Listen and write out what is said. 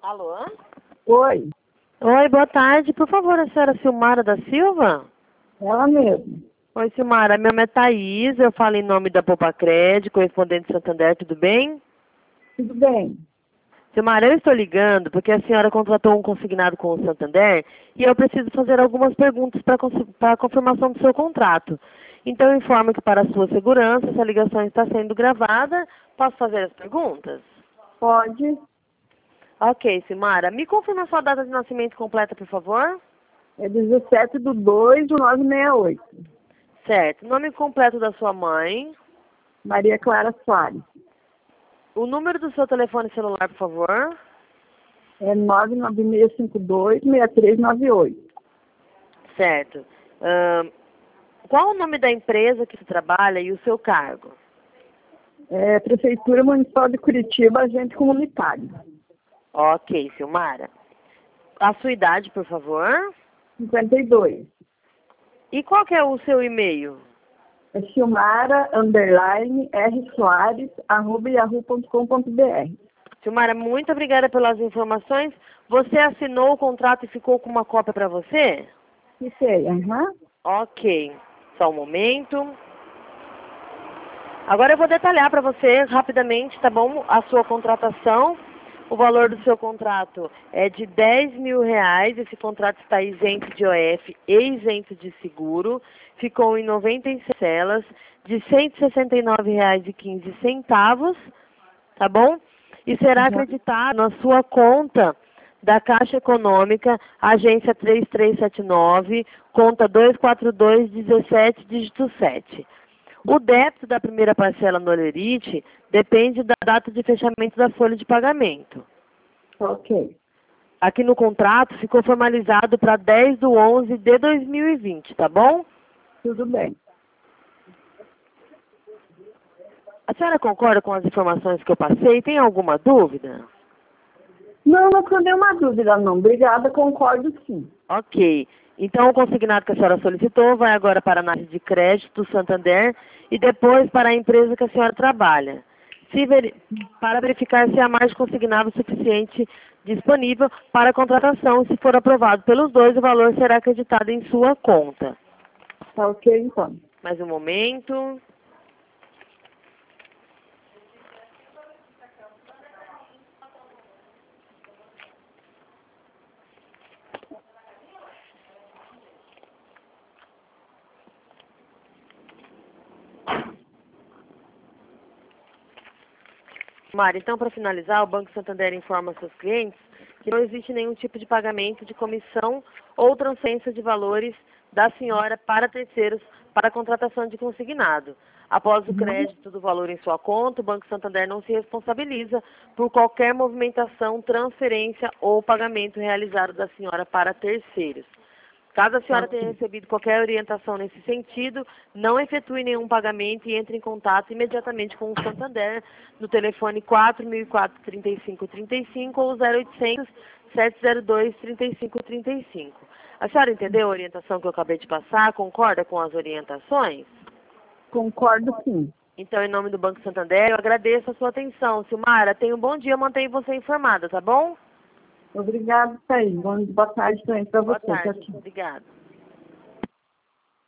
Alô? Oi, Oi, boa tarde. Por favor, a senhora Silmara da Silva? ela mesmo. Oi, Silmara. Meu nome é Thaís. Eu falo em nome da Popacred, correspondente de Santander. Tudo bem? Tudo bem? Silmara, eu estou ligando porque a senhora contratou um consignado com o Santander e eu preciso fazer algumas perguntas para a confirmação do seu contrato. Então, eu informo que para a sua segurança, essa ligação está sendo gravada. Posso fazer as perguntas? Pode. Ok, Silmara. Me confirma a sua data de nascimento completa, por favor? É 17/2/1968. Certo. Nome completo da sua mãe. Maria Clara Soares. O número do seu telefone celular, por favor. É 99652-6398. Certo. Qual o nome da empresa que você trabalha e o seu cargo? É Prefeitura Municipal de Curitiba, agente comunitário. Ok, Silmara. A sua idade, por favor. 52. E qual que é o seu e-mail? É Silmara_R Soares@yahoo.com.br. Silmara, muito obrigada pelas informações. Você assinou o contrato e ficou com uma cópia para você? Fiquei, aham. Ok. Só um momento. Agora eu vou detalhar para você rapidamente, tá bom? A sua contratação. O valor do seu contrato é de R$ 10.000. Esse contrato está isento de OF e isento de seguro. Ficou em 96 celas de R$ 169,15, tá bom? E será Aham. acreditado na sua conta da Caixa Econômica, agência 3379, conta 24217, dígito 7. O débito da primeira parcela no Olerite depende da data de fechamento da folha de pagamento. Ok. Aqui no contrato ficou formalizado para 10/11/2020, tá bom? Tudo bem. A senhora concorda com as informações que eu passei? Tem alguma dúvida? Não ficou nenhuma dúvida, não. Obrigada, concordo sim. Ok. Então, o consignado que a senhora solicitou vai agora para a análise de crédito do Santander e depois para a empresa que a senhora trabalha. Para verificar se há mais consignado suficiente disponível para a contratação. Se for aprovado pelos dois, o valor será acreditado em sua conta. Tá ok, então. Mais um momento. Mari, então, para finalizar, o Banco Santander informa seus clientes que não existe nenhum tipo de pagamento de comissão ou transferência de valores da senhora para terceiros para a contratação de consignado. Após o crédito do valor em sua conta, o Banco Santander não se responsabiliza por qualquer movimentação, transferência ou pagamento realizado da senhora para terceiros. Caso a senhora tenha recebido qualquer orientação nesse sentido, não efetue nenhum pagamento e entre em contato imediatamente com o Santander no telefone 4004-3535 ou 0800-702-3535. A senhora entendeu a orientação que eu acabei de passar? Concorda com as orientações? Concordo sim. Então, em nome do Banco Santander, eu agradeço a sua atenção. Silmara, tenha um bom dia, mantenho você informada, tá bom? Obrigada, Thaís. Boa tarde também para Boa você. Tchau, tarde. tchau. Obrigada.